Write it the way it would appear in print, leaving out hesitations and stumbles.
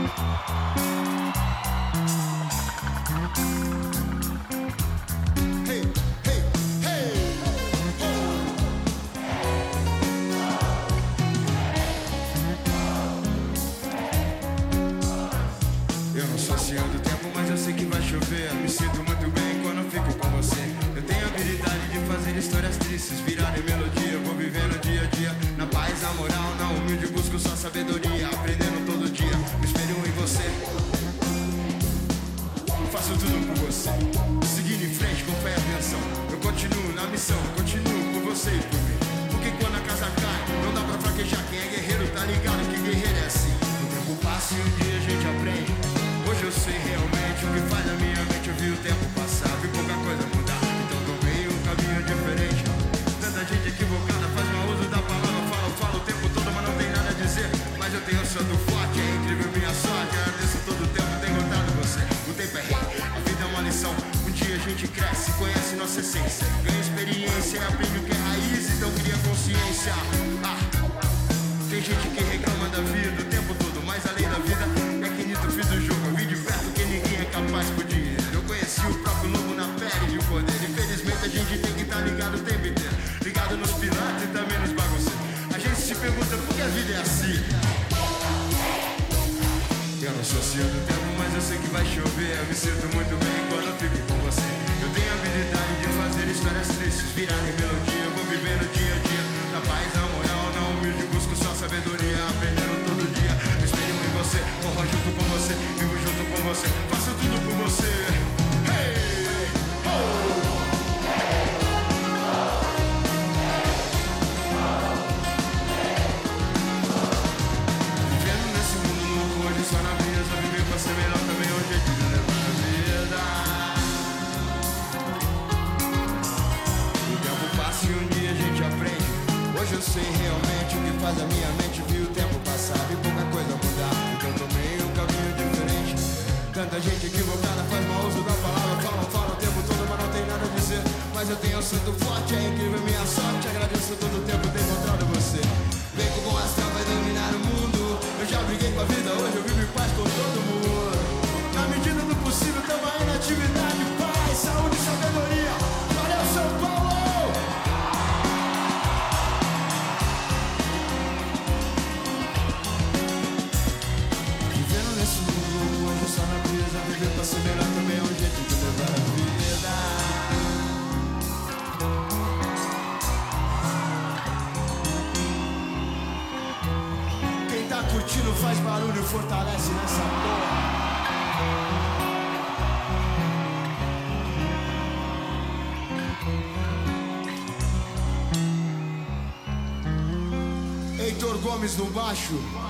Eu não sou senhor do tempo, mas eu sei que vai chover. Me sinto muito bem quando eu fico com você. Eu tenho a habilidade de fazer histórias tristes virarem melodia. Eu vou vivendo dia a dia, na paz, na moral, na humilde busco só sabedoria. Aprendendo todo dia, me espelho em você. Faço tudo por você, seguindo em frente com fé e atenção. Eu continuo na missão, continuo por você e por mim. Porque quando a casa cai, não dá pra fraquejar. Quem é guerreiro tá ligado que guerreiro é assim. O tempo passa e um dia a gente aprende. Hoje eu sei realmente o que faz na minha mente. Eu vi o tempo passar, vi pouca coisa mudar. Então tomei um caminho diferente. Tanta gente equivocada faz mau uso da palavra. Fala o tempo todo, mas não tem nada a dizer. Mas eu tenho santo forte, é incrível minha sorte. Agradeço todo o tempo, tenho encontrado você. O tempo é rei, a vida é uma lição. Um dia a gente cresce, conhece nossa essência. Ganha experiência e aprende o que é raiz. Então cria consciência. Tem gente que reclama da vida o tempo todo, mas além da vida é que Nito fiz o jogo. Eu vi de perto que ninguém é capaz por dinheiro. Eu conheci o próprio lobo na pele de poder. Infelizmente a gente tem que estar ligado o tempo inteiro, ligado nos pilates e também nos bagunceiros. A gente se pergunta por que a vida é assim. Eu não sou senhor do tempo, mas eu sei que vai chover. Eu me sinto muito bem quando eu fico com você. Eu tenho a habilidade de fazer histórias tristes virarem melodia. Eu vou vivendo dia a dia, na paz, na moral, na humilde busco só sabedoria. Aprendendo todo dia, me espelho em você. Morro junto com você, vivo junto com você. Faço tudo por você. Hey! Oh! Só na brisa, viver pra ser melhor também é um jeito de levar a vida. O tempo passa e um dia a gente aprende. Hoje eu sei realmente o que faz a minha mente. Vi o tempo passar e pouca coisa mudar. Então tomei um caminho diferente. Tanta gente equivocada faz mau uso da palavra. Fala o tempo todo, mas não tem nada a dizer. Mas eu tenho santo forte, é incrível minha sorte. Agradeço todo o tempo ter encontrado você. Vem com o astral, vai dominar o mundo. Eu já briguei com a vida, hoje eu vivo em paz com todo mundo. Na medida do possível, tamo aí na atividade. Paz, saúde e sabedoria. Valeu, São Paulo! Vivendo nesse mundo, hoje só na brisa. Viver pra ser melhor também é um jeito de levar a vida. Curtindo faz barulho, fortalece nessa porra. Heitor Gomes no baixo.